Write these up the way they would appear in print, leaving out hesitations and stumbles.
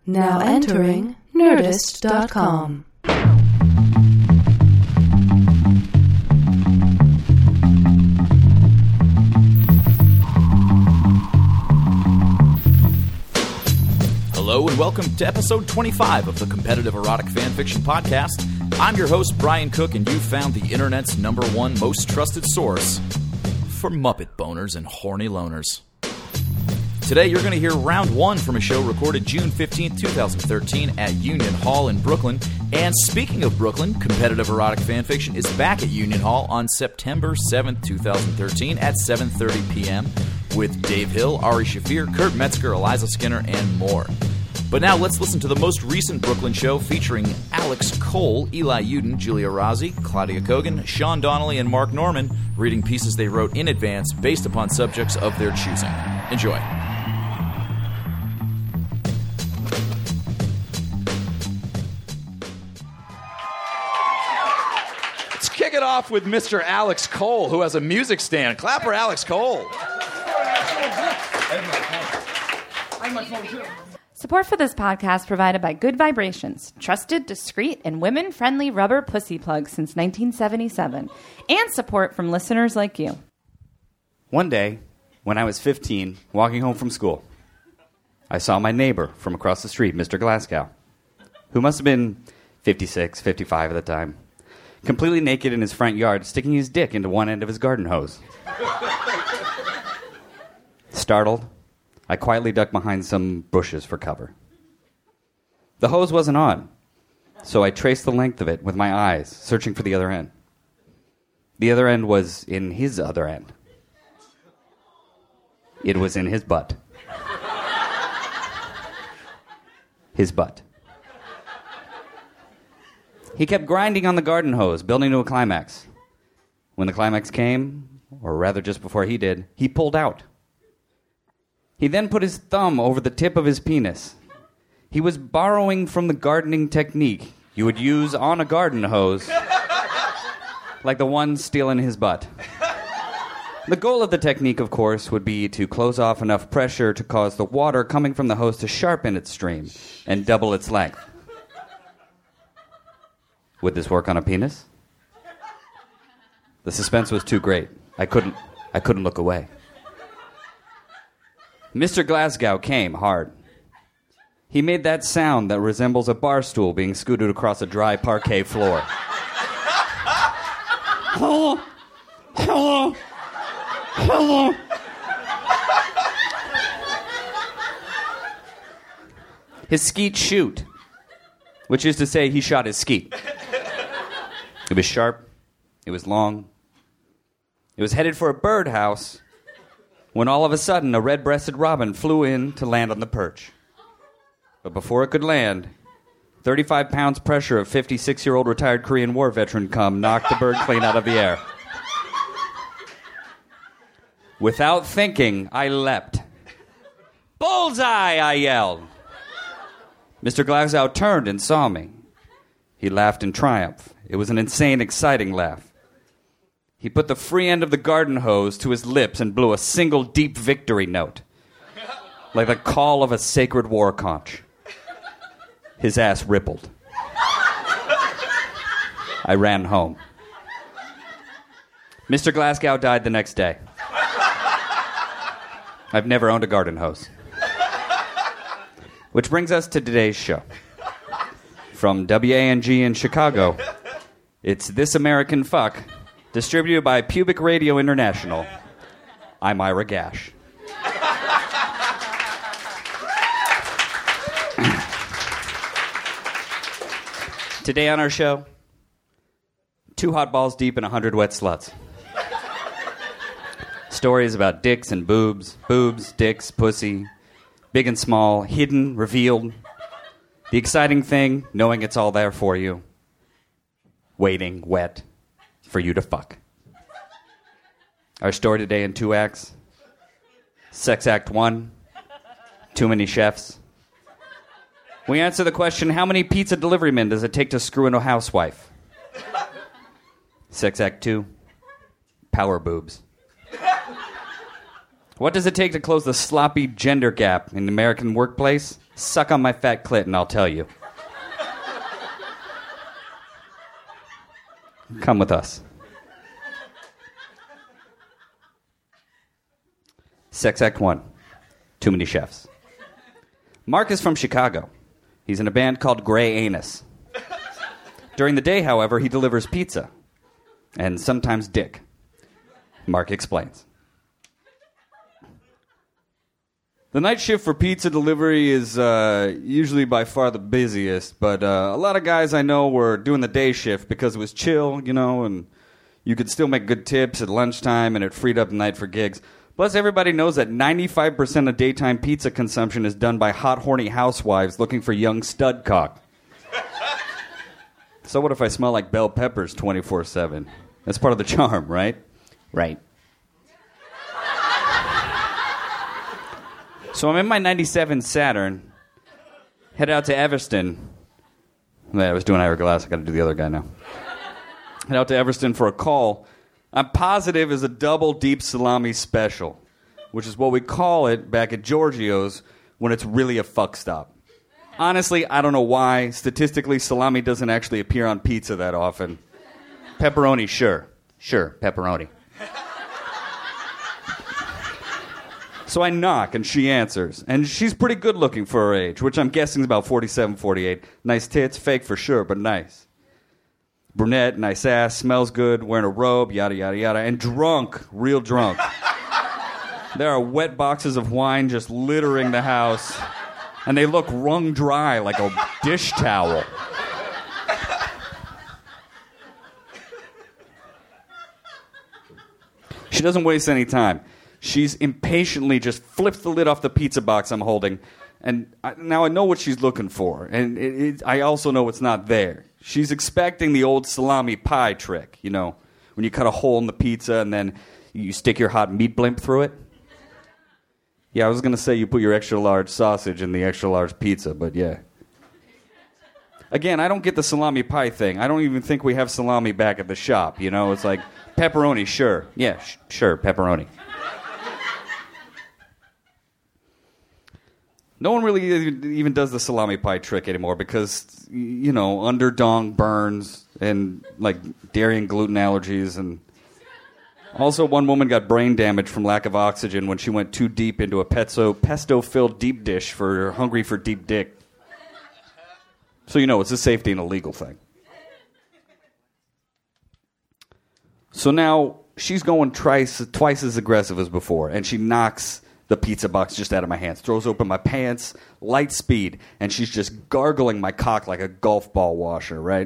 Now entering Nerdist.com. Hello and welcome to episode 25 of the Competitive Erotic Fanfiction Podcast. I'm your host, Brian Cook, and you've found the internet's #1 most trusted source for Muppet boners and horny loners. Today you're going to hear round 1 from a show recorded June 15, 2013 at Union Hall in Brooklyn. And speaking of Brooklyn, Competitive Erotic Fanfiction is back at Union Hall on September 7, 2013 at 7:30 p.m. with Dave Hill, Ari Shafir, Kurt Metzger, Eliza Skinner, and more. But now let's listen to the most recent Brooklyn show featuring Alex Cole, Eli Uden, Julia Rossi, Claudia Kogan, Sean Donnelly, and Mark Norman, reading pieces they wrote in advance based upon subjects of their choosing. Enjoy. Let's kick it off with Mr. Alex Cole, who has a music stand. Clap for Alex Cole. Support for this podcast provided by Good Vibrations, trusted, discreet, and women-friendly rubber pussy plugs since 1977, and support from listeners like you. One day, when I was 15, walking home from school, I saw my neighbor from across the street, Mr. Glasgow, who must have been 56, 55 at the time, completely naked in his front yard, sticking his dick into one end of his garden hose. Startled, I quietly ducked behind some bushes for cover. The hose wasn't on, so I traced the length of it with my eyes, searching for the other end. The other end was in his other end. It was in his butt. His butt. He kept grinding on the garden hose, building to a climax. When the climax came, or rather just before he did, he pulled out. He then put his thumb over the tip of his penis. He was borrowing from the gardening technique you would use on a garden hose, like the one still in his butt. The goal of the technique, of course, would be to close off enough pressure to cause the water coming from the hose to sharpen its stream and double its length. Would this work on a penis? The suspense was too great. I couldn't look away. Mr. Glasgow came hard. He made that sound that resembles a bar stool being scooted across a dry parquet floor. Hello, hello, hello. His skeet shoot, which is to say he shot his skeet. It was sharp. It was long. It was headed for a birdhouse when all of a sudden a red-breasted robin flew in to land on the perch. But before it could land, 35 pounds pressure of 56-year-old retired Korean War veteran cum knocked the bird clean out of the air. Without thinking, I leapt. Bullseye, I yelled. Mr. Glasgow turned and saw me. He laughed in triumph. It was an insane, exciting laugh. He put the free end of the garden hose to his lips and blew a single deep victory note, like the call of a sacred war conch. His ass rippled. I ran home. Mr. Glasgow died the next day. I've never owned a garden hose. Which brings us to today's show. From WANG in Chicago, it's This American Fuck, distributed by Pubic Radio International. I'm Ira Gash. Today on our show, 2 hot balls deep and 100 wet sluts. Stories about dicks and boobs, dicks, pussy, big and small, hidden, revealed. The exciting thing, knowing it's all there for you. Waiting, wet, for you to fuck. Our story today in 2 acts. Sex Act 1, too many chefs. We answer the question, how many pizza delivery men does it take to screw in a housewife? Sex Act 2, power boobs. What does it take to close the sloppy gender gap in the American workplace? Suck on my fat clit and I'll tell you. Come with us. Sex Act 1. Too many chefs. Mark is from Chicago. He's in a band called Gray Anus. During the day, however, he delivers pizza. And sometimes dick. Mark explains. The night shift for pizza delivery is usually by far the busiest, but a lot of guys I know were doing the day shift because it was chill, and you could still make good tips at lunchtime, and it freed up the night for gigs. Plus, everybody knows that 95% of daytime pizza consumption is done by hot, horny housewives looking for young stud cock. So what if I smell like bell peppers 24/7? That's part of the charm, right? Right. So I'm in my 97 Saturn, head out to Everston. I was doing Ira Glass, I gotta do the other guy now. Head out to Everston for a call. I'm positive is a double deep salami special, which is what we call it back at Giorgio's when it's really a fuck stop. Honestly, I don't know why. Statistically, salami doesn't actually appear on pizza that often. Pepperoni, sure. Sure, pepperoni. So I knock, and she answers. And she's pretty good looking for her age, which I'm guessing is about 47, 48. Nice tits, fake for sure, but nice. Brunette, nice ass, smells good, wearing a robe, yada, yada, yada. And drunk, real drunk. There are wet boxes of wine just littering the house. And they look wrung dry like a dish towel. She doesn't waste any time. She's impatiently just flips the lid off the pizza box I'm holding. And now I know what she's looking for. And I also know it's not there. She's expecting the old salami pie trick, when you cut a hole in the pizza and then you stick your hot meat blimp through it. Yeah, I was going to say you put your extra large sausage in the extra large pizza, but yeah. Again, I don't get the salami pie thing. I don't even think we have salami back at the shop, It's like, pepperoni, sure. Yeah, sure, pepperoni. No one really even does the salami pie trick anymore because, underdong burns and, dairy and gluten allergies. And also, one woman got brain damage from lack of oxygen when she went too deep into a pesto-filled deep dish for hungry for deep dick. So, it's a safety and a legal thing. So now she's going twice as aggressive as before, and she knocks the pizza box just out of my hands, throws open my pants, light speed, and she's just gargling my cock like a golf ball washer, right?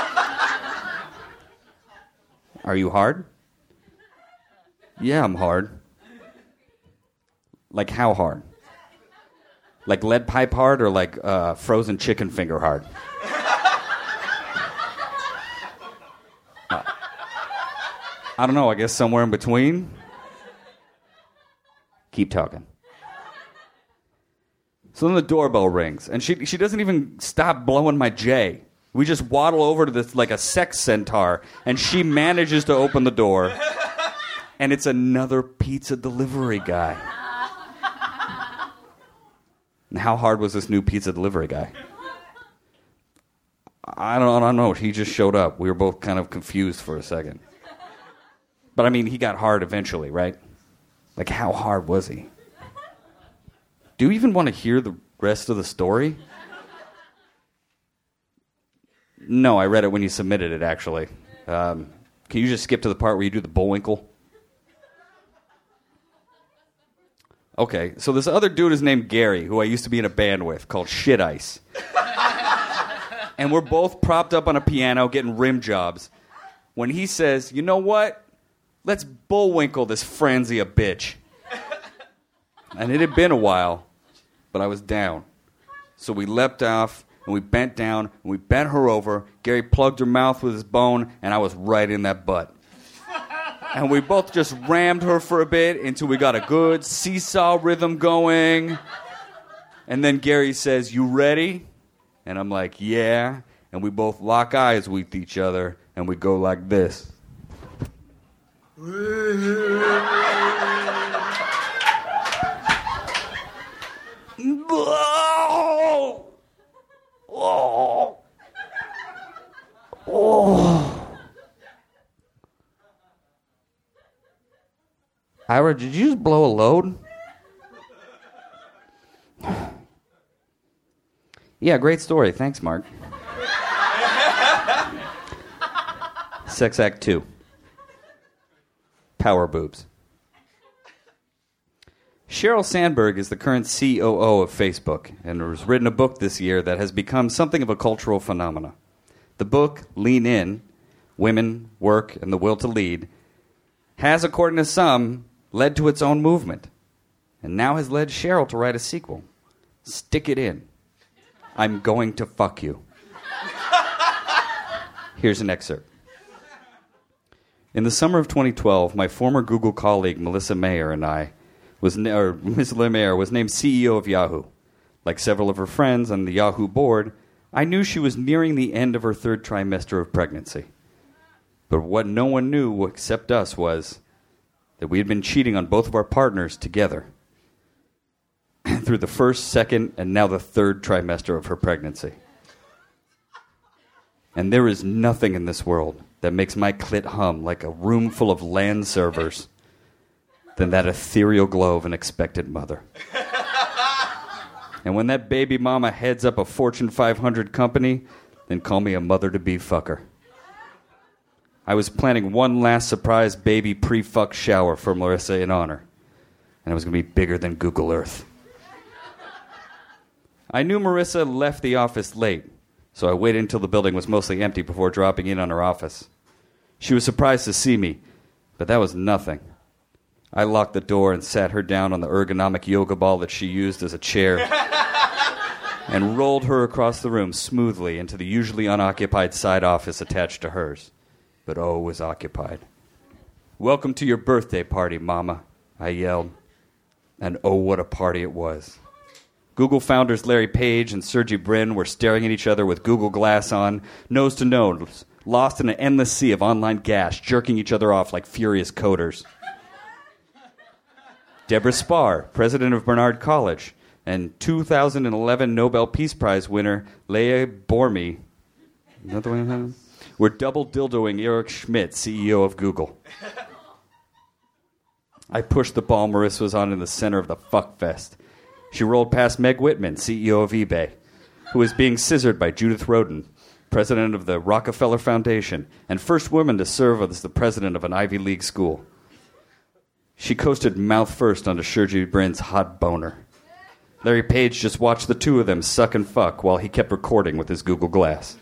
Are you hard? Yeah, I'm hard. Like how hard? Like lead pipe hard or like frozen chicken finger hard? I don't know, I guess somewhere in between. Keep talking. So then the doorbell rings, and she doesn't even stop blowing my J. We just waddle over to this like a sex centaur, and she manages to open the door, and it's another pizza delivery guy. And how hard was this new pizza delivery guy? I don't know. He just showed up. We were both kind of confused for a second. But I mean, he got hard eventually, right? Like, how hard was he? Do you even want to hear the rest of the story? No, I read it when you submitted it, actually. Can you just skip to the part where you do the Bullwinkle? Okay, so this other dude is named Gary, who I used to be in a band with, called Shit Ice. And we're both propped up on a piano getting rim jobs when he says, you know what? Let's Bullwinkle this frenzy a bitch. And it had been a while, but I was down. So we leapt off, and we bent down, and we bent her over. Gary plugged her mouth with his bone, and I was right in that butt. And we both just rammed her for a bit until we got a good seesaw rhythm going. And then Gary says, you ready? And I'm like, yeah. And we both lock eyes with each other, and we go like this. Ira, did you just blow a load? Yeah, great story. Thanks, Mark. Sex Act 2. Power boobs. Sheryl Sandberg is the current COO of Facebook and has written a book this year that has become something of a cultural phenomenon. The book, Lean In, Women, Work, and the Will to Lead, has, according to some, led to its own movement, and now has led Sheryl to write a sequel. Stick it in. I'm going to fuck you. Here's an excerpt. In the summer of 2012, my former Google colleague Melissa Mayer and I Ms. Mayer was named CEO of Yahoo. Like several of her friends on the Yahoo board, I knew she was nearing the end of her third trimester of pregnancy. But what no one knew except us was that we had been cheating on both of our partners together through the first, second, and now the third trimester of her pregnancy. And there is nothing in this world that makes my clit hum like a room full of LAN servers than that ethereal glow of an expectant mother. And when that baby mama heads up a Fortune 500 company, then call me a mother-to-be fucker. I was planning one last surprise baby pre-fuck shower for Marissa in honor, and it was going to be bigger than Google Earth. I knew Marissa left the office late, so I waited until the building was mostly empty before dropping in on her office. She was surprised to see me, but that was nothing. I locked the door and sat her down on the ergonomic yoga ball that she used as a chair and rolled her across the room smoothly into the usually unoccupied side office attached to hers. But it was occupied. "Welcome to your birthday party, Mama," I yelled. And oh, what a party it was. Google founders Larry Page and Sergey Brin were staring at each other with Google Glass on, nose to nose, lost in an endless sea of online gas, jerking each other off like furious coders. Deborah Spar, president of Barnard College, and 2011 Nobel Peace Prize winner Leah Bormy, were double dildoing Eric Schmidt, CEO of Google. I pushed the ball Marissa was on in the center of the fuckfest. She rolled past Meg Whitman, CEO of eBay, who was being scissored by Judith Rodin, president of the Rockefeller Foundation, and first woman to serve as the president of an Ivy League school. She coasted mouth first onto Sergey Brin's hot boner. Larry Page just watched the two of them suck and fuck while he kept recording with his Google Glass.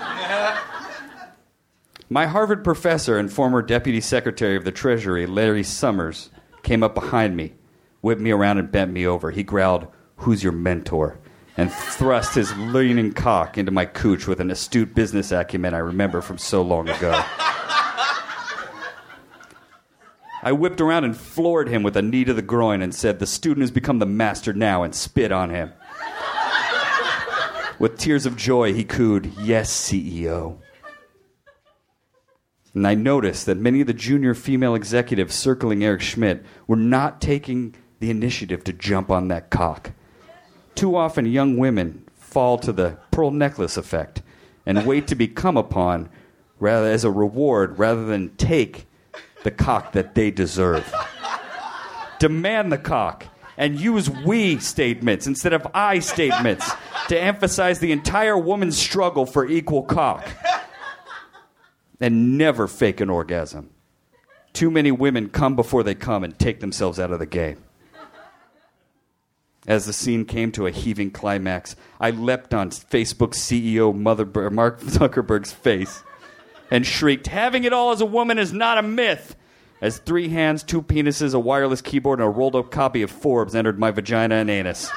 My Harvard professor and former deputy secretary of the Treasury, Larry Summers, came up behind me, whipped me around and bent me over. He growled, "Who's your mentor?" and thrust his leaning cock into my cooch with an astute business acumen I remember from so long ago. I whipped around and floored him with a knee to the groin and said, "The student has become the master now," and spit on him. With tears of joy, he cooed, "Yes, CEO." And I noticed that many of the junior female executives circling Eric Schmidt were not taking the initiative to jump on that cock. Too often, young women fall to the pearl necklace effect and wait to be come upon rather as a reward rather than take the cock that they deserve. Demand the cock and use we statements instead of I statements to emphasize the entire woman's struggle for equal cock. And never fake an orgasm. Too many women come before they come and take themselves out of the game. As the scene came to a heaving climax, I leapt on Facebook CEO Mark Zuckerberg's face and shrieked, "Having it all as a woman is not a myth," as 3 hands, 2 penises, a wireless keyboard, and a rolled-up copy of Forbes entered my vagina and anus.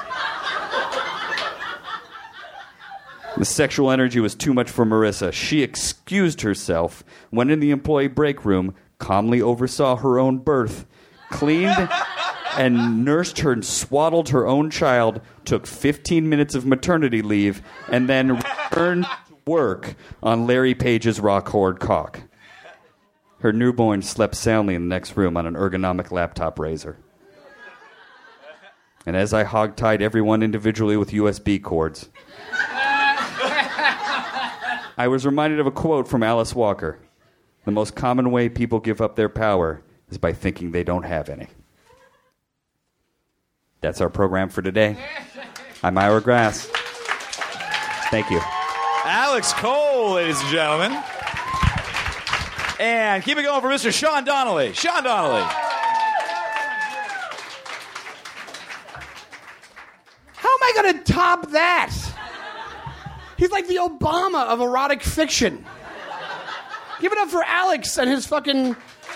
The sexual energy was too much for Marissa. She excused herself, went in the employee break room, calmly oversaw her own birth, cleaned and nursed her and swaddled her own child, took 15 minutes of maternity leave, and then returned to work on Larry Page's rock-hard cock. Her newborn slept soundly in the next room on an ergonomic laptop razor. And as I hogtied everyone individually with USB cords, I was reminded of a quote from Alice Walker. The most common way people give up their power is by thinking they don't have any. That's our program for today. I'm Ira Grass. Thank you. Alex Cole, ladies and gentlemen. And keep it going for Mr. Sean Donnelly. Sean Donnelly. How am I going to top that? He's like the Obama of erotic fiction. Give it up for Alex and his fucking...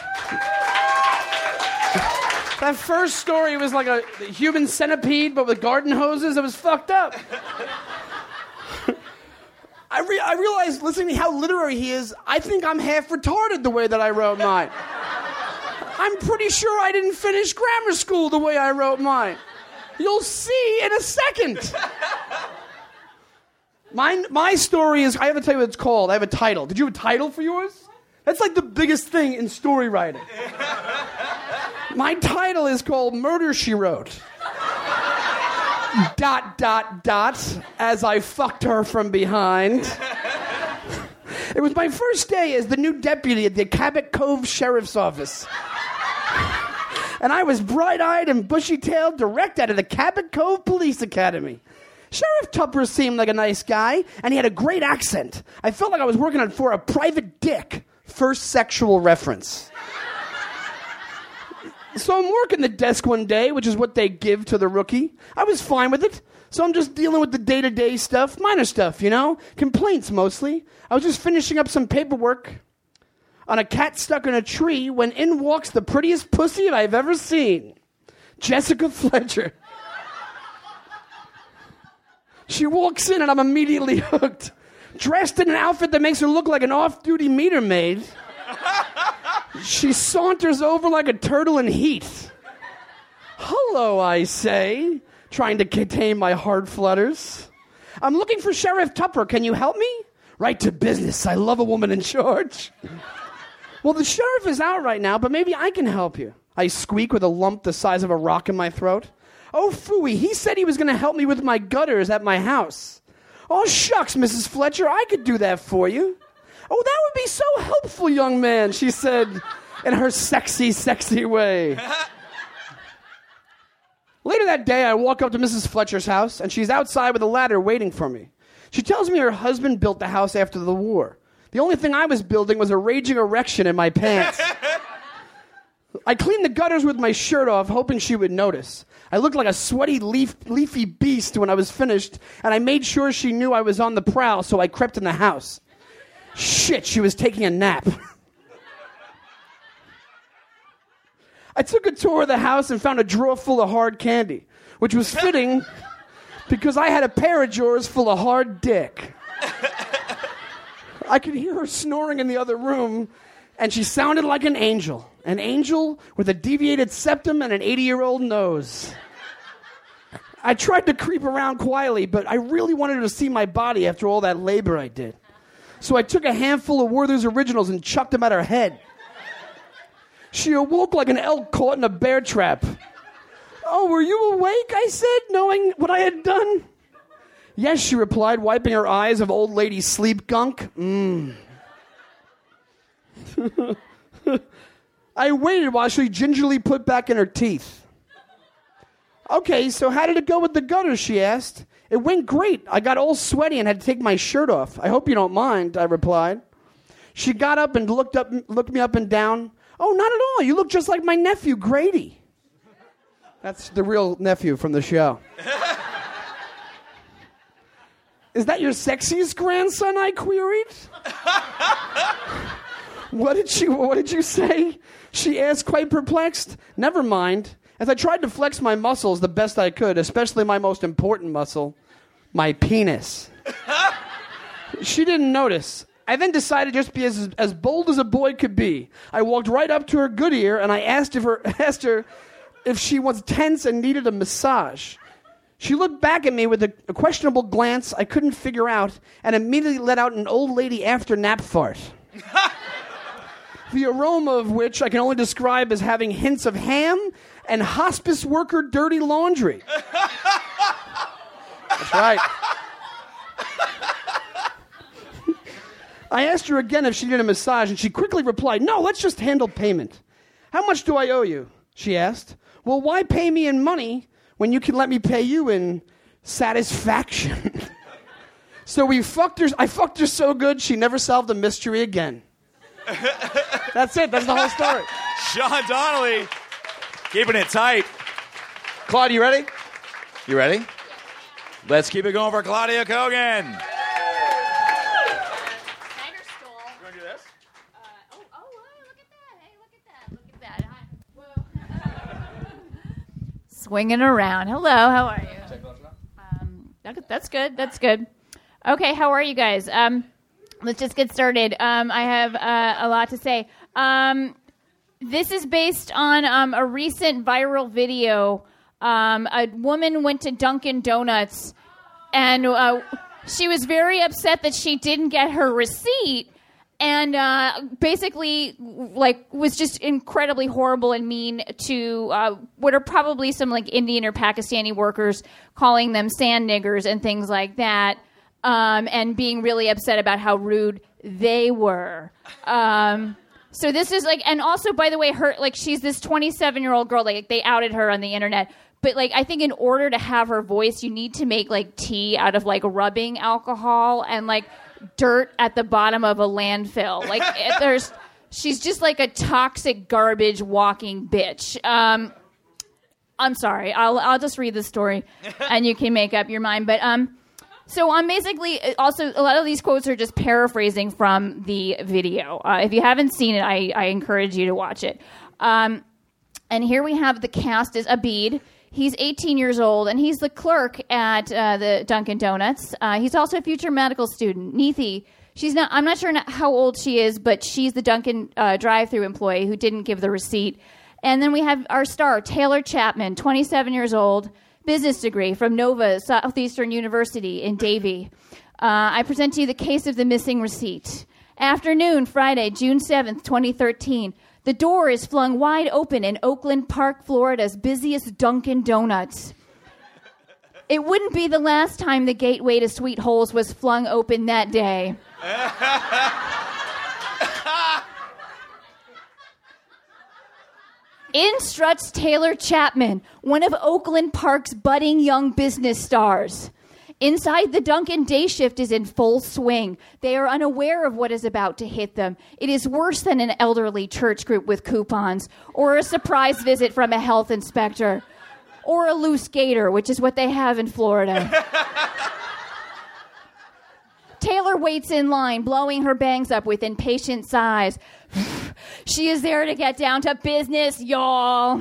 That first story was like a human centipede, but with garden hoses. It was fucked up. I realized, listening to how literary he is, I think I'm half retarded the way that I wrote mine. I'm pretty sure I didn't finish grammar school the way I wrote mine. You'll see in a second. My story is, I have to tell you what it's called. I have a title. Did you have a title for yours? That's like the biggest thing in story writing. My title is called Murder, She Wrote. ... as I fucked her from behind. It was my first day as the new deputy at the Cabot Cove Sheriff's Office. And I was bright-eyed and bushy-tailed direct out of the Cabot Cove Police Academy. Sheriff Tupper seemed like a nice guy, and he had a great accent. I felt like I was working for a private dick. First sexual reference. So I'm working the desk one day, which is what they give to the rookie. I was fine with it. So I'm just dealing with the day-to-day stuff, minor stuff, you know? Complaints, mostly. I was just finishing up some paperwork on a cat stuck in a tree when in walks the prettiest pussy I've ever seen. Jessica Fletcher. She walks in and I'm immediately hooked. Dressed in an outfit that makes her look like an off-duty meter maid. She saunters over like a turtle in heat. Hello, I say, trying to contain my heart flutters. I'm looking for Sheriff Tupper. Can you help me? Right to business. I love a woman in charge. Well, the sheriff is out right now, but maybe I can help you. I squeak with a lump the size of a rock in my throat. Oh, phooey, he said he was going to help me with my gutters at my house. Oh, shucks, Mrs. Fletcher, I could do that for you. Oh, that would be so helpful, young man, she said in her sexy, sexy way. Later that day, I walk up to Mrs. Fletcher's house, and she's outside with a ladder waiting for me. She tells me her husband built the house after the war. The only thing I was building was a raging erection in my pants. I cleaned the gutters with my shirt off, hoping she would notice. I looked like a sweaty, leafy beast when I was finished, and I made sure she knew I was on the prowl, so I crept in the house. Shit, she was taking a nap. I took a tour of the house and found a drawer full of hard candy, which was fitting because I had a pair of drawers full of hard dick. I could hear her snoring in the other room, and she sounded like an angel with a deviated septum and an 80-year-old nose. I tried to creep around quietly, but I really wanted her to see my body after all that labor I did. So I took a handful of Werther's Originals and chucked them at her head. She awoke like an elk caught in a bear trap. Oh, were you awake? I said, knowing what I had done. Yes, she replied, wiping her eyes of old lady sleep gunk. I waited while she gingerly put back in her teeth. Okay, so how did it go with the gutters, she asked. It went great. I got all sweaty and had to take my shirt off. I hope you don't mind, I replied. She got up and looked me up and down. Oh, not at all. You look just like my nephew, Grady. That's the real nephew from the show. Is that your sexiest grandson, I queried? What did you say? She asked, quite perplexed. Never mind. As I tried to flex my muscles the best I could, especially my most important muscle, my penis. She didn't notice. I then decided to just be as bold as a boy could be. I walked right up to her good ear and I asked her if she was tense and needed a massage. She looked back at me with a questionable glance I couldn't figure out and immediately let out an old lady after nap fart. The aroma of which I can only describe as having hints of ham and hospice worker dirty laundry. That's right. I asked her again if she needed a massage, and she quickly replied, "No, let's just handle payment." "How much do I owe you?" she asked. "Well, why pay me in money when you can let me pay you in satisfaction?" So I fucked her so good, she never solved a mystery again. That's it. That's the whole story. Sean Donnelly, keeping it tight. Claude, you ready? You ready? Let's keep it going for Claudia Kogan. Swinging around. Hello, how are you? That's good. That's good. Okay, how are you guys? Let's just get started. I have a lot to say. This is based on a recent viral video. A woman went to Dunkin' Donuts, and she was very upset that she didn't get her receipt. And basically, was just incredibly horrible and mean to what are probably some Indian or Pakistani workers, calling them sand niggers and things like that, and being really upset about how rude they were. So this is and also, by the way, her she's this 27-year-old girl. They outed her on the internet. But I think in order to have her voice, you need to make tea out of rubbing alcohol and dirt at the bottom of a landfill. She's just a toxic garbage walking bitch. I'm sorry. I'll just read the story and you can make up your mind. But so I'm basically also, a lot of these quotes are just paraphrasing from the video. If you haven't seen it, I encourage you to watch it. And here we have the cast is Abid. He's 18 years old, and he's the clerk at the Dunkin' Donuts. He's also a future medical student. Neethi, I'm not sure how old she is, but she's the Dunkin' drive-thru employee who didn't give the receipt. And then we have our star, Taylor Chapman, 27 years old, business degree from Nova Southeastern University in Davie. I present to you the case of the missing receipt. Afternoon, Friday, June 7th, 2013. The door is flung wide open in Oakland Park, Florida's busiest Dunkin' Donuts. It wouldn't be the last time the gateway to Sweet Holes was flung open that day. In struts Taylor Chapman, one of Oakland Park's budding young business stars. Inside, the Dunkin' day shift is in full swing. They are unaware of what is about to hit them. It is worse than an elderly church group with coupons, or a surprise visit from a health inspector, or a loose gator, which is what they have in Florida. Taylor waits in line, blowing her bangs up with impatient sighs. She is there to get down to business, y'all.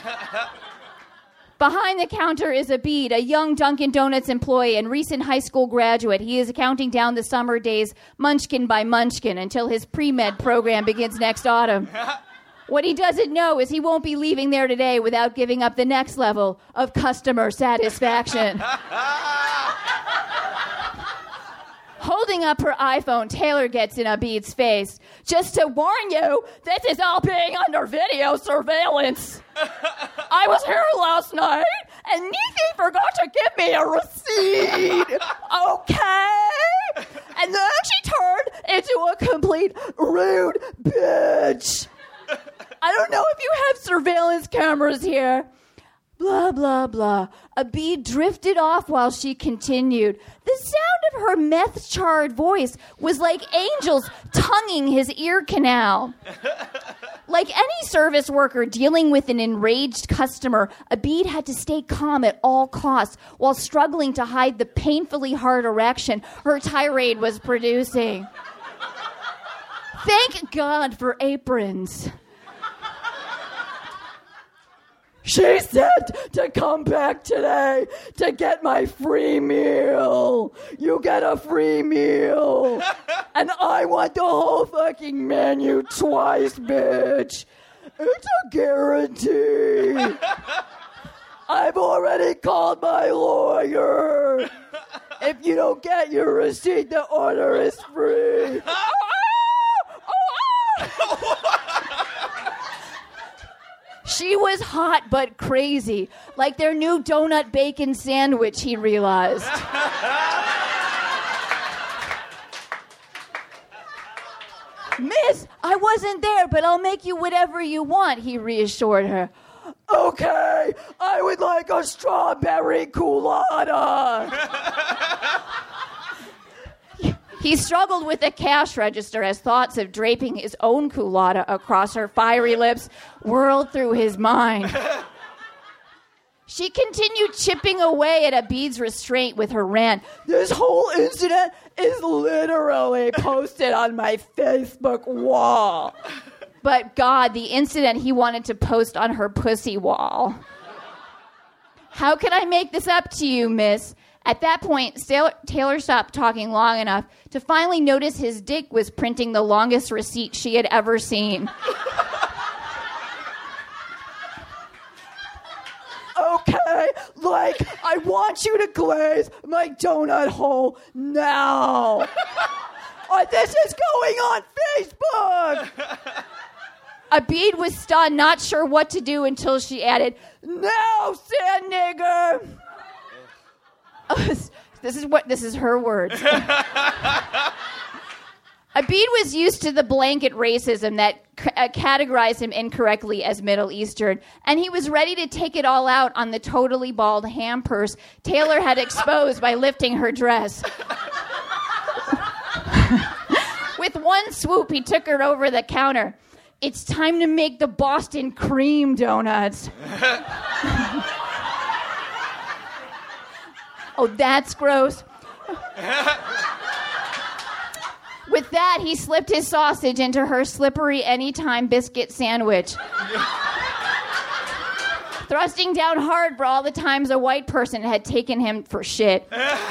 Behind the counter is Abid, a young Dunkin' Donuts employee and recent high school graduate. He is counting down the summer days munchkin by munchkin until his pre-med program begins next autumn. What he doesn't know is he won't be leaving there today without giving up the next level of customer satisfaction. Holding up her iPhone, Taylor gets in Abid's face. Just to warn you, this is all being under video surveillance. I was here last night, and Neethi forgot to give me a receipt. Okay? And then she turned into a complete rude bitch. I don't know if you have surveillance cameras here. Blah, blah, blah. Abid drifted off while she continued. The sound of her meth-charred voice was like angels tonguing his ear canal. Like any service worker dealing with an enraged customer, Abid had to stay calm at all costs while struggling to hide the painfully hard erection her tirade was producing. Thank God for aprons. She said to come back today to get my free meal. You get a free meal. And I want the whole fucking menu twice, bitch. It's a guarantee. I've already called my lawyer. If you don't get your receipt, the order is free. She was hot but crazy, like their new donut bacon sandwich, he realized. Miss, I wasn't there, but I'll make you whatever you want, he reassured her. Okay, I would like a strawberry culotta. He struggled with the cash register as thoughts of draping his own culotta across her fiery lips whirled through his mind. She continued chipping away at Abid's restraint with her rant. This whole incident is literally posted on my Facebook wall. But God, the incident he wanted to post on her pussy wall. How can I make this up to you, miss? At that point, Taylor stopped talking long enough to finally notice his dick was printing the longest receipt she had ever seen. Okay, like, I want you to glaze my donut hole now. This is going on Facebook. Abid was stunned, not sure what to do until she added, "Now, sand nigger." This is her words. Abid was used to the blanket racism that categorized him incorrectly as Middle Eastern, and he was ready to take it all out on the totally bald ham purse Taylor had exposed by lifting her dress. With one swoop, he took her over the counter. It's time to make the Boston cream donuts. Oh, that's gross. With that, he slipped his sausage into her slippery anytime biscuit sandwich. Thrusting down hard for all the times a white person had taken him for shit.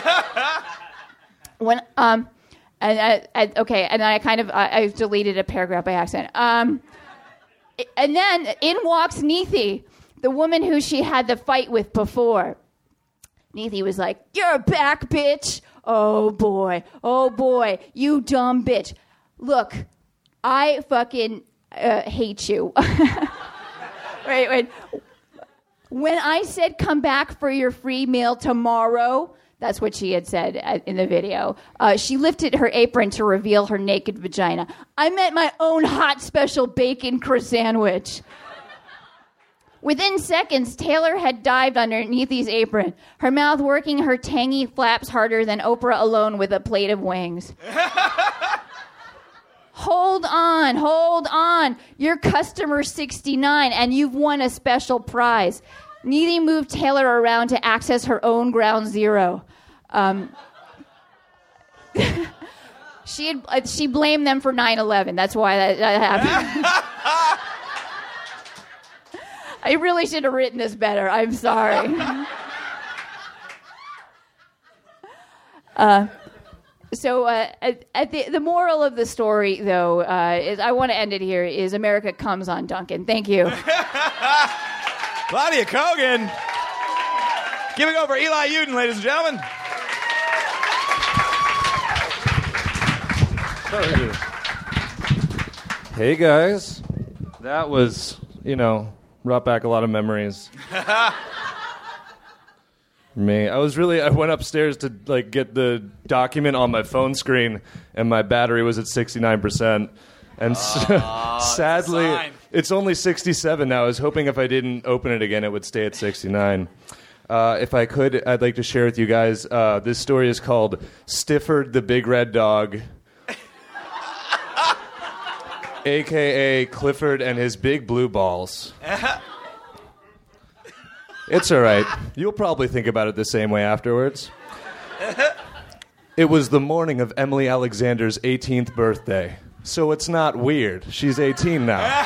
I deleted a paragraph by accident. And then in walks Neethi, the woman who she had the fight with before. Neethi was like, "You're back, bitch. Oh boy, you dumb bitch. Look, I fucking hate you." Wait. When I said come back for your free meal tomorrow, that's what she had said in the video. She lifted her apron to reveal her naked vagina. I meant my own hot special bacon croissant. Within seconds, Taylor had dived underneath his apron, her mouth working her tangy flaps harder than Oprah alone with a plate of wings. Hold on. You're customer 69, and you've won a special prize. Neethi moved Taylor around to access her own ground zero. She blamed them for 9/11. That's why that happened. I really should have written this better. I'm sorry. The moral of the story, though, is I want to end it here, is America comes on Duncan. Thank you. Claudia Kogan. Giving over Eli Uden, ladies and gentlemen. Hey, guys. That was, brought back a lot of memories. Me. I went upstairs to get the document on my phone screen, and my battery was at 69%. And sadly, it's only 67 now. I was hoping if I didn't open it again, it would stay at 69. If I could, I'd like to share with you guys, this story is called Stifford the Big Red Dog, a.k.a. Clifford and his Big Blue Balls. It's all right. You'll probably think about it the same way afterwards. It was the morning of Emily Alexander's 18th birthday, so it's not weird. She's 18 now.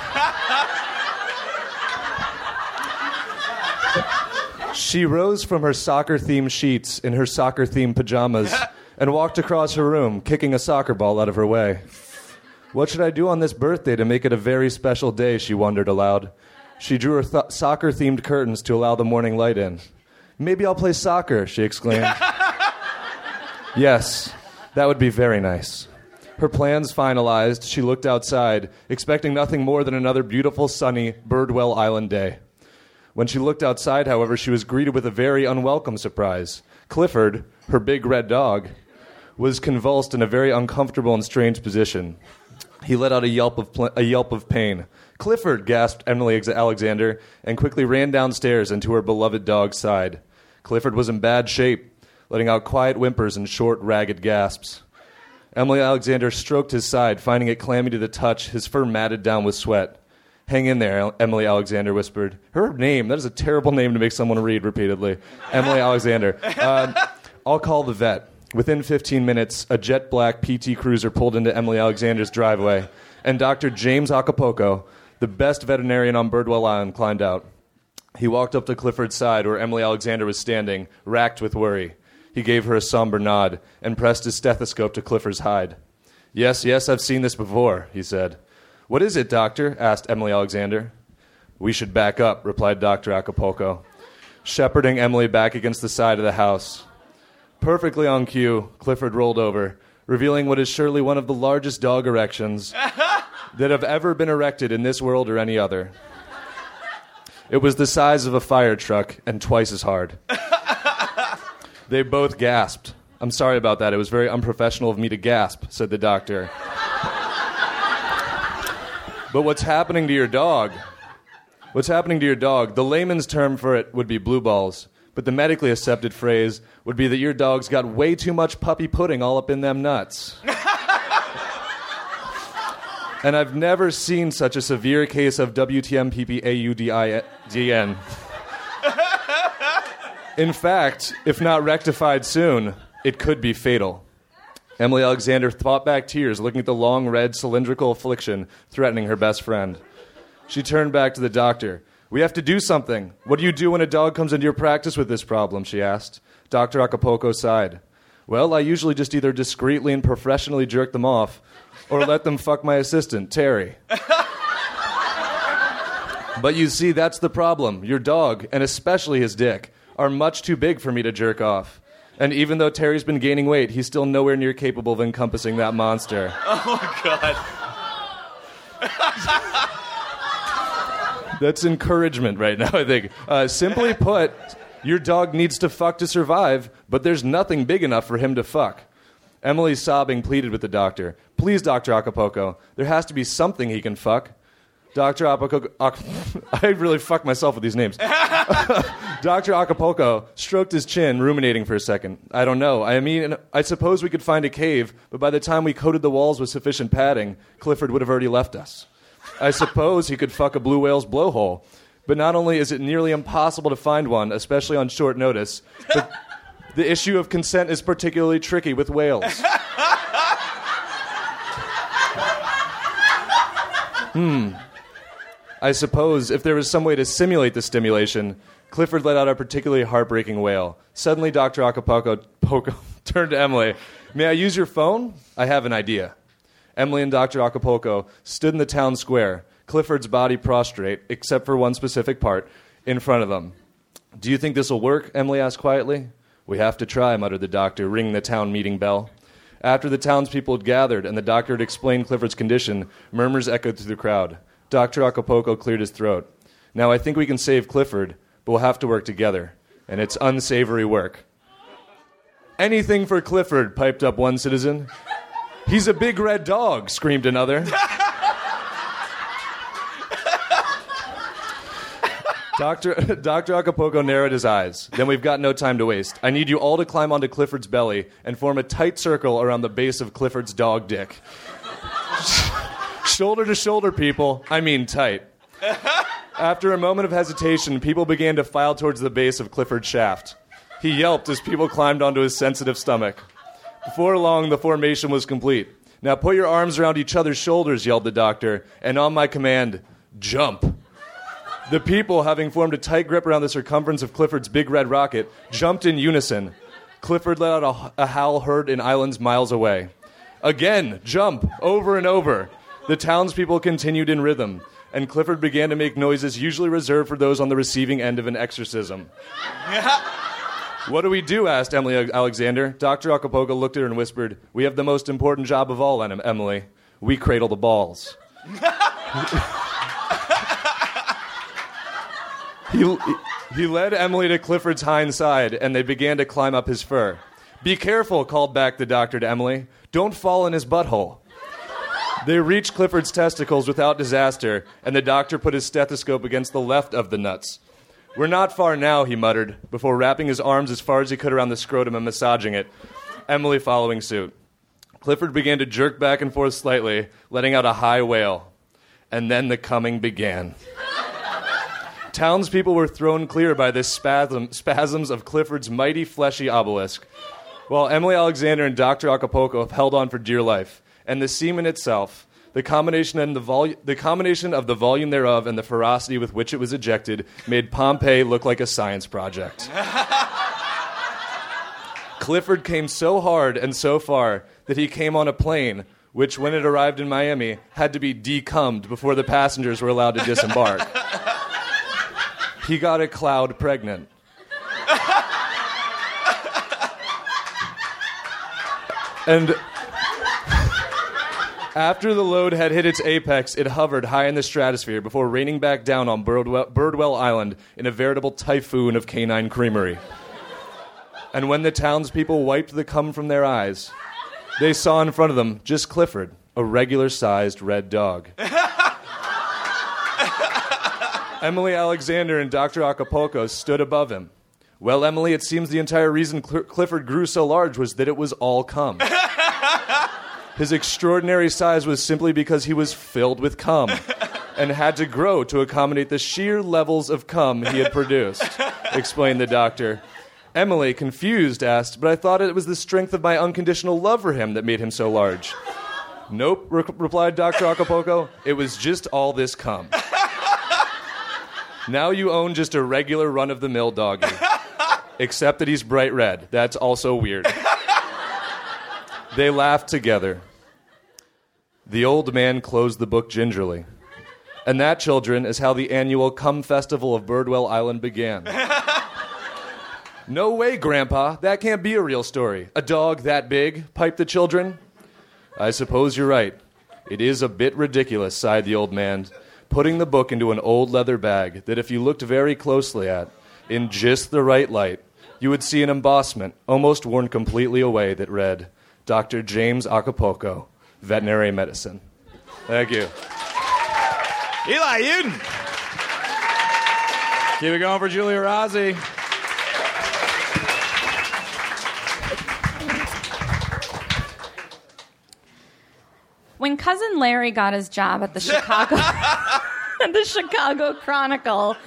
She rose from her soccer-themed sheets in her soccer-themed pajamas and walked across her room, kicking a soccer ball out of her way. What should I do on this birthday to make it a very special day, she wondered aloud. She drew her soccer-themed curtains to allow the morning light in. Maybe I'll play soccer, she exclaimed. Yes, that would be very nice. Her plans finalized, she looked outside, expecting nothing more than another beautiful, sunny Birdwell Island day. When she looked outside, however, she was greeted with a very unwelcome surprise. Clifford, her big red dog, was convulsed in a very uncomfortable and strange position. He let out a yelp of pain. "Clifford!" gasped Emily Alexander, and quickly ran downstairs and to her beloved dog's side. Clifford was in bad shape, letting out quiet whimpers and short, ragged gasps. Emily Alexander stroked his side, finding it clammy to the touch, his fur matted down with sweat. "Hang in there," Emily Alexander whispered. Her name, that is a terrible name to make someone read repeatedly. Emily Alexander. "I'll call the vet." Within 15 minutes, a jet black PT Cruiser pulled into Emily Alexander's driveway, and Dr. James Acapulco, the best veterinarian on Birdwell Island, climbed out. He walked up to Clifford's side where Emily Alexander was standing, racked with worry. He gave her a somber nod and pressed his stethoscope to Clifford's hide. Yes, I've seen this before," he said. "What is it, doctor?" asked Emily Alexander. "We should back up," replied Dr. Acapulco, shepherding Emily back against the side of the house. Perfectly on cue, Clifford rolled over, revealing what is surely one of the largest dog erections that have ever been erected in this world or any other. It was the size of a fire truck and twice as hard. They both gasped. "I'm sorry about that. It was very unprofessional of me to gasp," said the doctor. "But what's happening to your dog? The layman's term for it would be blue balls. But the medically accepted phrase would be that your dog's got way too much puppy pudding all up in them nuts. And I've never seen such a severe case of WTMPPAUDIN. In fact, if not rectified soon, it could be fatal." Emily Alexander fought back tears, looking at the long, red, cylindrical affliction threatening her best friend. She turned back to the doctor. "We have to do something. What do you do when a dog comes into your practice with this problem?" she asked. Dr. Acapulco sighed. "Well, I usually just either discreetly and professionally jerk them off or let them fuck my assistant, Terry. But you see, that's the problem. Your dog, and especially his dick, are much too big for me to jerk off. And even though Terry's been gaining weight, he's still nowhere near capable of encompassing that monster." Oh, my God. That's encouragement right now, I think. Simply put, your dog needs to fuck to survive, but there's nothing big enough for him to fuck. Emily, sobbing, pleaded with the doctor. "Please, Dr. Acapulco, there has to be something he can fuck." Dr. Acapulco... I really fucked myself with these names. Dr. Acapulco stroked his chin, ruminating for a second. "I don't know. I mean, I suppose we could find a cave, but by the time we coated the walls with sufficient padding, Clifford would have already left us. I suppose he could fuck a blue whale's blowhole. But not only is it nearly impossible to find one, especially on short notice, but the issue of consent is particularly tricky with whales." I suppose if there was some way to simulate the stimulation, Clifford let out a particularly heartbreaking wail. Suddenly, Dr. Acapulco turned to Emily. "May I use your phone? I have an idea." Emily and Dr. Acapulco stood in the town square, Clifford's body prostrate, except for one specific part, in front of them. "Do you think this will work?" Emily asked quietly. "We have to try," muttered the doctor, ringing the town meeting bell. After the townspeople had gathered and the doctor had explained Clifford's condition, murmurs echoed through the crowd. Dr. Acapulco cleared his throat. "Now, I think we can save Clifford, but we'll have to work together. And it's unsavory work." "Anything for Clifford," piped up one citizen. "He's a big red dog," screamed another. Dr. Acapulco narrowed his eyes. "Then we've got no time to waste. I need you all to climb onto Clifford's belly and form a tight circle around the base of Clifford's dog dick. Shoulder to shoulder, people. I mean tight." After a moment of hesitation, people began to file towards the base of Clifford's shaft. He yelped as people climbed onto his sensitive stomach. Before long, the formation was complete. "Now put your arms around each other's shoulders," yelled the doctor, "and on my command, jump." The people, having formed a tight grip around the circumference of Clifford's big red rocket, jumped in unison. Clifford let out a howl heard in islands miles away. Again, jump, over and over. The townspeople continued in rhythm, and Clifford began to make noises usually reserved for those on the receiving end of an exorcism. What do we do? Asked Emily Alexander. Dr. Acapulco looked at her and whispered, "We have the most important job of all, Emily. We cradle the balls." He led Emily to Clifford's hind side, and they began to climb up his fur. "Be careful," called back the doctor to Emily. "Don't fall in his butthole." They reached Clifford's testicles without disaster, and the doctor put his stethoscope against the left of the nuts. "We're not far now," he muttered, before wrapping his arms as far as he could around the scrotum and massaging it, Emily following suit. Clifford began to jerk back and forth slightly, letting out a high wail. And then the coming began. Townspeople were thrown clear by this spasms of Clifford's mighty fleshy obelisk, while Emily Alexander and Dr. Acapulco held on for dear life, and the semen itself, the combination of the volume thereof and the ferocity with which it was ejected, made Pompeii look like a science project. Clifford came so hard and so far that he came on a plane, which, when it arrived in Miami, had to be decummed before the passengers were allowed to disembark. He got a cloud pregnant. And after the load had hit its apex, it hovered high in the stratosphere before raining back down on Birdwell Island in a veritable typhoon of canine creamery. And when the townspeople wiped the cum from their eyes, they saw in front of them just Clifford, a regular-sized red dog. Emily Alexander and Dr. Acapulco stood above him. "Well, Emily, it seems the entire reason Clifford grew so large was that it was all cum. His extraordinary size was simply because he was filled with cum and had to grow to accommodate the sheer levels of cum he had produced," explained the doctor. Emily, confused, asked, "But I thought it was the strength of my unconditional love for him that made him so large." "Nope," replied Dr. Acapulco. "It was just all this cum. Now you own just a regular run-of-the-mill doggy. Except that he's bright red. That's also weird." They laughed together. The old man closed the book gingerly. And that, children, is how the annual Cum Festival of Birdwell Island began. "No way, Grandpa. That can't be a real story. A dog that big," piped the children. "I suppose you're right. It is a bit ridiculous," sighed the old man, putting the book into an old leather bag that if you looked very closely at, in just the right light, you would see an embossment, almost worn completely away, that read, "Dr. James Acapulco, Veterinary Medicine." Thank you. Eli Uden. Keep it going for Julia Rossi. When Cousin Larry got his job at the Chicago Chronicle,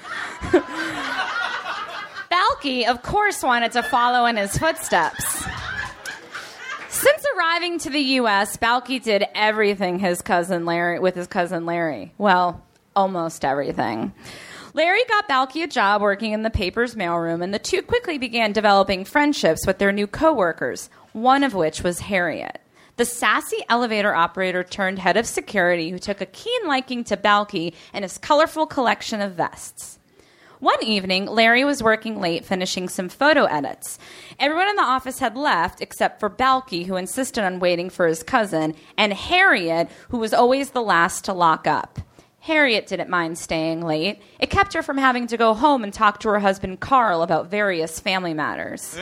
Balky, of course, wanted to follow in his footsteps. Since arriving to the U.S., Balky did everything with his cousin Larry. Well, almost everything. Larry got Balky a job working in the paper's mailroom, and the two quickly began developing friendships with their new co-workers, one of which was Harriet, the sassy elevator operator turned head of security who took a keen liking to Balky and his colorful collection of vests. One evening, Larry was working late finishing some photo edits. Everyone in the office had left except for Balky, who insisted on waiting for his cousin, and Harriet, who was always the last to lock up. Harriet didn't mind staying late. It kept her from having to go home and talk to her husband Carl about various family matters.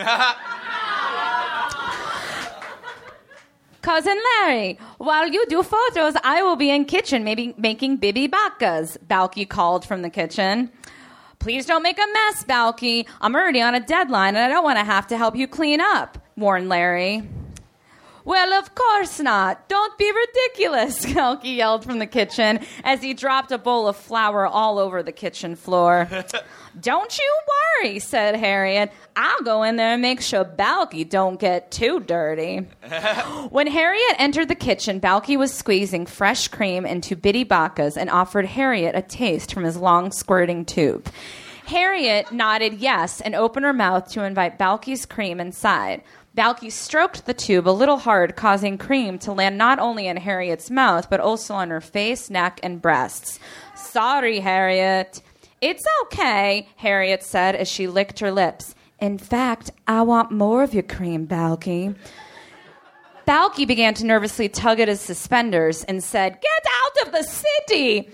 "Cousin Larry, while you do photos, I will be in kitchen maybe making bibi bakas," Balky called from the kitchen. "Please don't make a mess, Balky. I'm already on a deadline and I don't want to have to help you clean up," warned Larry. "Well, of course not. Don't be ridiculous," Balky yelled from the kitchen as he dropped a bowl of flour all over the kitchen floor. "Don't you worry," said Harriet. "I'll go in there and make sure Balky don't get too dirty." When Harriet entered the kitchen, Balky was squeezing fresh cream into bitty bakas and offered Harriet a taste from his long squirting tube. Harriet nodded yes and opened her mouth to invite Balky's cream inside. Balky stroked the tube a little hard, causing cream to land not only in Harriet's mouth, but also on her face, neck, and breasts. "Sorry, Harriet." "It's okay," Harriet said as she licked her lips. In fact, I want more of your cream, Balky. Balky began to nervously tug at his suspenders and said, "Get out of the city!"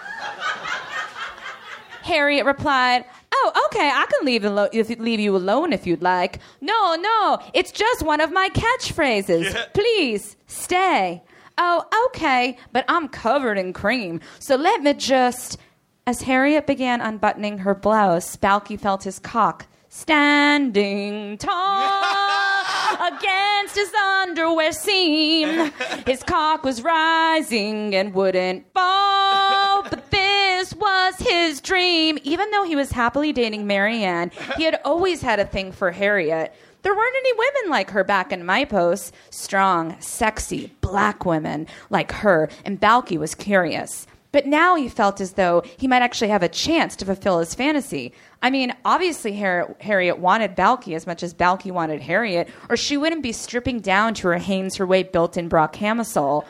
Harriet replied, "Oh, okay, I can leave you alone if you'd like." No, it's just one of my catchphrases. Yeah. Please, stay." "Oh, okay, but I'm covered in cream, so let me just..." As Harriet began unbuttoning her blouse, Balky felt his cock standing tall against his underwear seam. His cock was rising and wouldn't fall, but this was his dream. Even though he was happily dating Marianne, he had always had a thing for Harriet. There weren't any women like her back in Mypos. Strong, sexy, black women like her, and Balky was curious. But now he felt as though he might actually have a chance to fulfill his fantasy. I mean, obviously Harriet wanted Balky as much as Balky wanted Harriet, or she wouldn't be stripping down to her Hanes Her Way built-in bra camisole.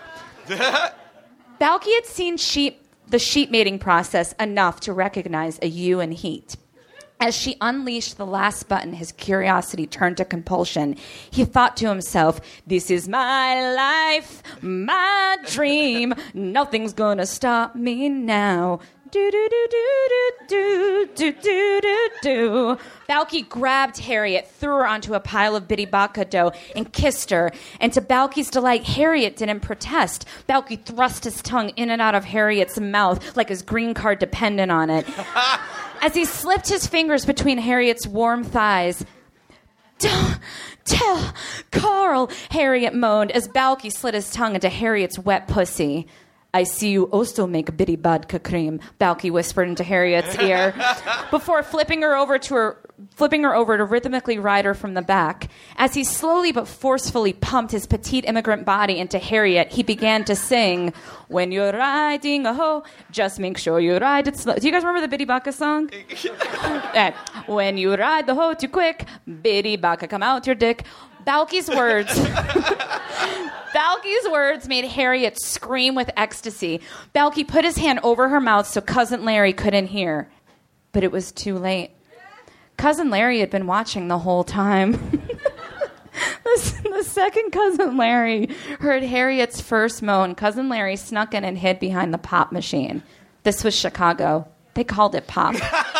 Balky had seen the sheep mating process enough to recognize a ewe in heat. As she unleashed the last button, his curiosity turned to compulsion. He thought to himself, "This is my life, my dream. Nothing's gonna stop me now." Do do do do do do do do do. Balky grabbed Harriet, threw her onto a pile of bitty baka dough, and kissed her. And to Balky's delight, Harriet didn't protest. Balky thrust his tongue in and out of Harriet's mouth like his green card depended on it. As he slipped his fingers between Harriet's warm thighs, "Don't tell Carl," Harriet moaned as Balky slid his tongue into Harriet's wet pussy. "I see you also make bitty vodka cream," Balky whispered into Harriet's ear, before flipping her over to rhythmically ride her from the back. As he slowly but forcefully pumped his petite immigrant body into Harriet, he began to sing, "When you're riding a hoe, just make sure you ride it slow." Do you guys remember the Bitty Baka song? "When you ride the hoe too quick, Bitty Baka come out your dick." Balky's words made Harriet scream with ecstasy. Balky put his hand over her mouth so Cousin Larry couldn't hear. But it was too late. Cousin Larry had been watching the whole time. The second Cousin Larry heard Harriet's first moan, Cousin Larry snuck in and hid behind the pop machine. This was Chicago. They called it pop.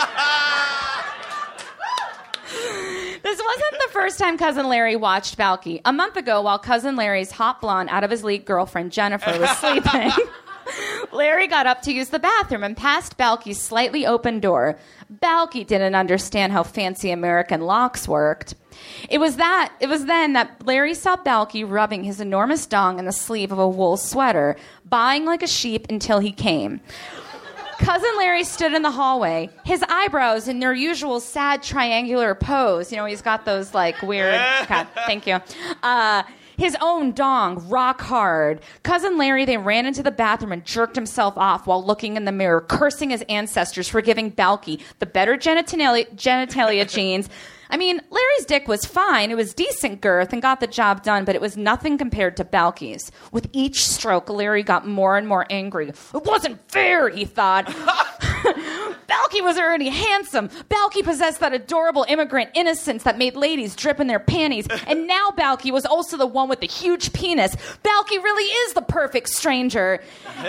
This wasn't the first time Cousin Larry watched Balky. A month ago, while Cousin Larry's hot blonde, out-of-his-league girlfriend Jennifer was sleeping, Larry got up to use the bathroom and passed Balky's slightly open door. Balky didn't understand how fancy American locks worked. It was then that Larry saw Balky rubbing his enormous dong in the sleeve of a wool sweater, baaing like a sheep until he came. Cousin Larry stood in the hallway, his eyebrows in their usual sad triangular pose. You know, he's got those, like, weird... God, thank you. His own dong, rock hard. Cousin Larry then ran into the bathroom and jerked himself off while looking in the mirror, cursing his ancestors for giving Balky the better genitalia genes. I mean, Larry's dick was fine. It was decent girth and got the job done, but it was nothing compared to Balky's. With each stroke, Larry got more and more angry. It wasn't fair, he thought. Balky was already handsome. Balky possessed that adorable immigrant innocence that made ladies drip in their panties. And now Balky was also the one with the huge penis. Balky really is the perfect stranger.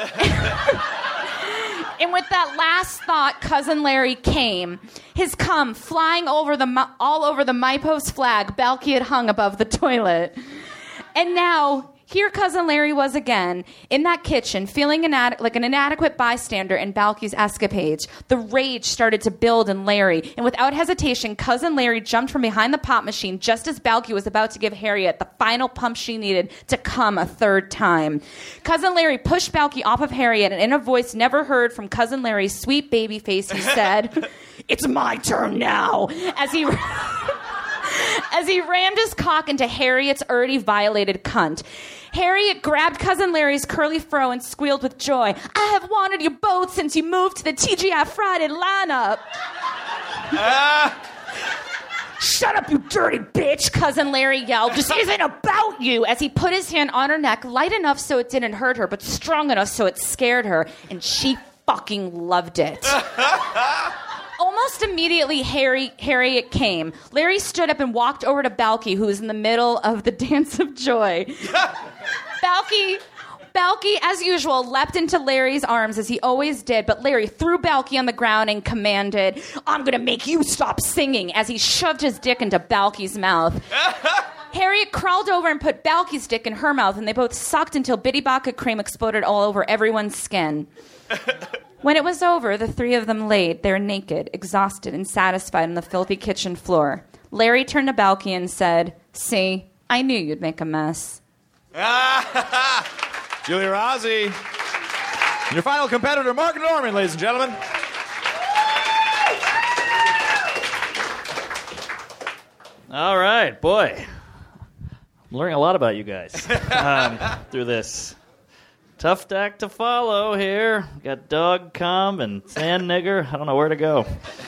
And with that last thought, Cousin Larry came. His cum flying all over the Mypos flag Balky had hung above the toilet. And now, here Cousin Larry was again, in that kitchen, feeling like an inadequate bystander in Balky's escapades. The rage started to build in Larry, and without hesitation, Cousin Larry jumped from behind the pop machine just as Balky was about to give Harriet the final pump she needed to come a third time. Cousin Larry pushed Balky off of Harriet, and in a voice never heard from Cousin Larry's sweet baby face, he said, "It's my turn now," as he rammed his cock into Harriet's already violated cunt. Harriet grabbed Cousin Larry's curly fro and squealed with joy. "I have wanted you both since you moved to the TGI Friday lineup." "Shut up, you dirty bitch," Cousin Larry yelled. "This isn't about you," as he put his hand on her neck, light enough so it didn't hurt her, but strong enough so it scared her, and she fucking loved it. Almost Almost immediately, Harriet came. Larry stood up and walked over to Balky, who was in the middle of the dance of joy. Balky, as usual, leapt into Larry's arms as he always did, but Larry threw Balky on the ground and commanded, "I'm going to make you stop singing," as he shoved his dick into Balky's mouth. Harriet crawled over and put Balky's dick in her mouth, and they both sucked until Biddy Baka cream exploded all over everyone's skin. When it was over, the three of them laid there naked, exhausted, and satisfied on the filthy kitchen floor. Larry turned to Balky and said, "See, I knew you'd make a mess." Julia Rossi. Your final competitor, Mark Norman, ladies and gentlemen. All right, boy. I'm learning a lot about you guys through this. Tough act to follow here. Got dog cum and sand nigger. I don't know where to go.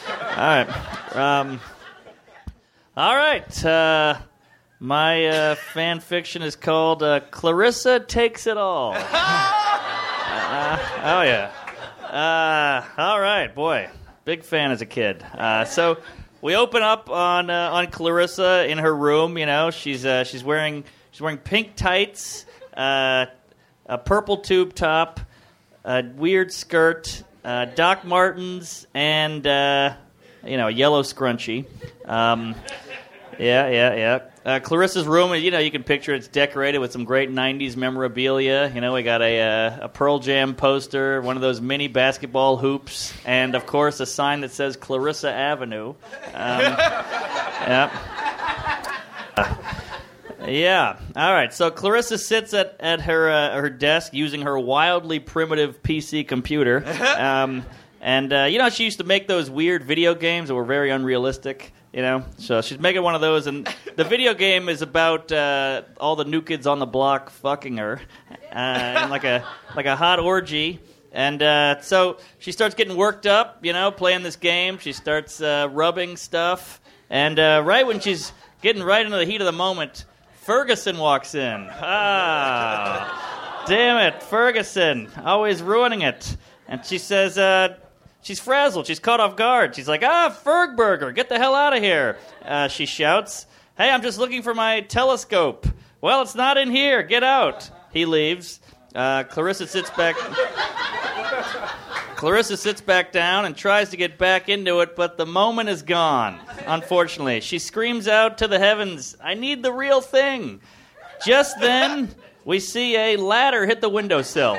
All right. My fan fiction is called Clarissa Takes It All. Oh, yeah. All right, boy. Big fan as a kid. So we open up on Clarissa in her room. You know, she's wearing pink tights, a purple tube top, a weird skirt, Doc Martens, and a yellow scrunchie. Yeah. Clarissa's room, you can picture it's decorated with some great 90s memorabilia. We got a Pearl Jam poster, one of those mini basketball hoops, and, of course, a sign that says Clarissa Avenue. Yeah. All right. So Clarissa sits at her desk using her wildly primitive PC computer. She used to make those weird video games that were very unrealistic. So she's making one of those, and the video game is about all the new kids on the block fucking her, in like a hot orgy. And so she starts getting worked up, playing this game. She starts rubbing stuff, and right when she's getting right into the heat of the moment, Ferguson walks in. Damn it, Ferguson, always ruining it. And she says, she's frazzled. She's caught off guard. She's like, Fergburger, get the hell out of here. She shouts, "Hey, I'm just looking for my telescope." "Well, it's not in here. Get out." He leaves. Clarissa sits back down and tries to get back into it, but the moment is gone, unfortunately. She screams out to the heavens, "I need the real thing." Just then, we see a ladder hit the windowsill.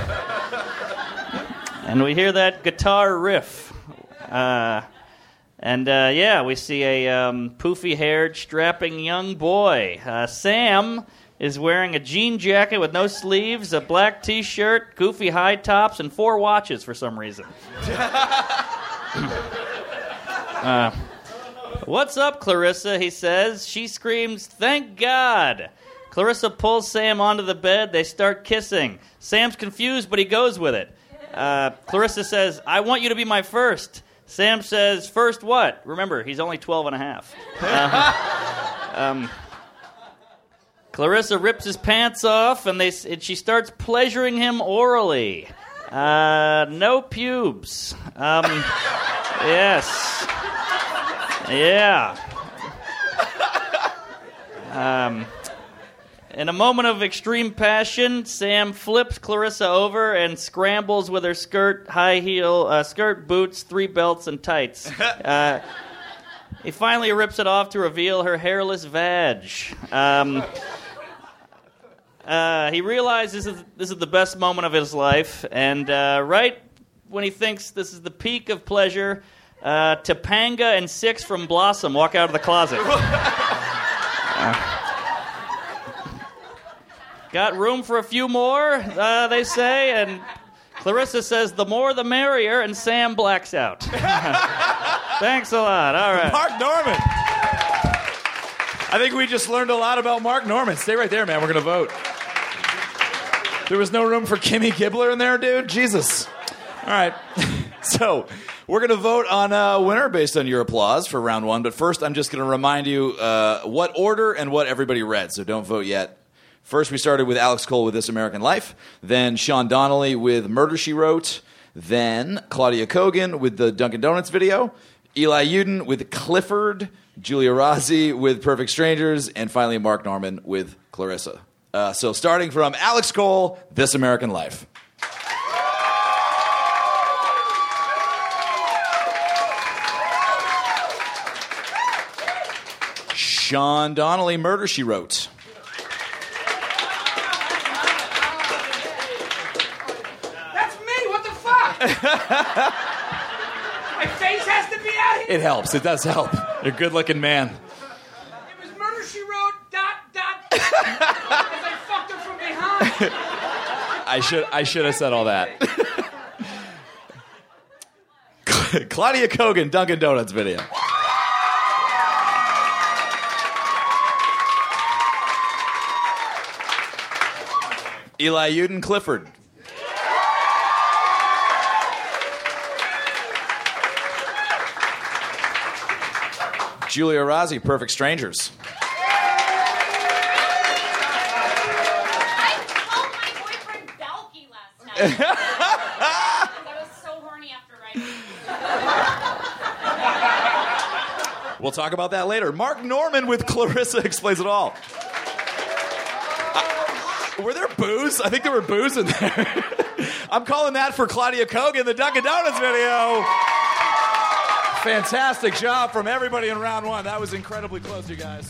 And we hear that guitar riff. We see a poofy-haired, strapping young boy. Sam is wearing a jean jacket with no sleeves, a black T-shirt, goofy high tops, and 4 watches for some reason. "What's up, Clarissa?" he says. She screams, "Thank God." Clarissa pulls Sam onto the bed. They start kissing. Sam's confused, but he goes with it. Clarissa says, "I want you to be my first." Sam says, "First what?" Remember, he's only 12 and a half. Clarissa rips his pants off, and she starts pleasuring him orally. No pubes. Yes. Yeah. In a moment of extreme passion, Sam flips Clarissa over and scrambles with her skirt, skirt, boots, 3 belts, and tights. He finally rips it off to reveal her hairless vag. He realizes this is the best moment of his life, and right when he thinks this is the peak of pleasure, Topanga and 6 from Blossom walk out of the closet. Got room for a few more, they say, and Clarissa says, "The more the merrier," and Sam blacks out. Thanks a lot. All right. Mark Norman. I think we just learned a lot about Mark Norman. Stay right there, man. We're going to vote. There was no room for Kimmy Gibbler in there, dude? Jesus. All right. So we're going to vote on a winner based on your applause for round 1. But first, I'm just going to remind you what order and what everybody read. So don't vote yet. First, we started with Alex Cole with This American Life. Then Sean Donnelly with Murder, She Wrote. Then Claudia Kogan with the Dunkin' Donuts video. Eli Uden with Clifford, Julia Rossi with Perfect Strangers, and finally Mark Norman with Clarissa. So starting from Alex Cole, This American Life. Sean Donnelly, Murder, She Wrote. That's me. What the fuck? My face has to be out here. It helps. It does help. You're a good-looking man. It was Murder, She Wrote, ... As I fucked her from behind. I should have said all that. Claudia Kogan, Dunkin' Donuts video. Eli Uden, Clifford. Julia Rossi, Perfect Strangers. I told my boyfriend Balky last night. I was so horny after writing. We'll talk about that later. Mark Norman with Clarissa Explains It All. Were there boos? I think there were boos in there. I'm calling that for Claudia Kogan, the Dunkin' Donuts video. Fantastic job from everybody in round one. That was incredibly close, you guys.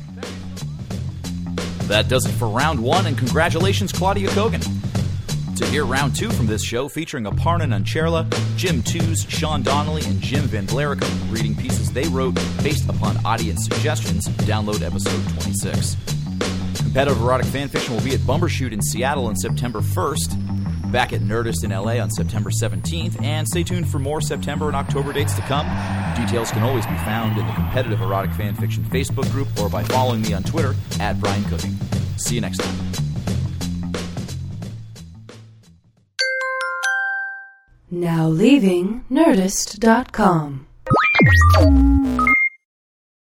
That does it for round one, and congratulations, Claudia Kogan. To hear round two from this show, featuring Aparna Nancherla, Jim Tews, Sean Donnelly, and Jim Van Blaricum reading pieces they wrote based upon audience suggestions, download episode 26. Competitive Erotic Fanfiction will be at Bumbershoot in Seattle on September 1st, back at Nerdist in LA on September 17th, and stay tuned for more September and October dates to come. Details can always be found in the Competitive Erotic Fanfiction Facebook group or by following me on Twitter at Brian Cooking. See you next time. Now leaving Nerdist.com.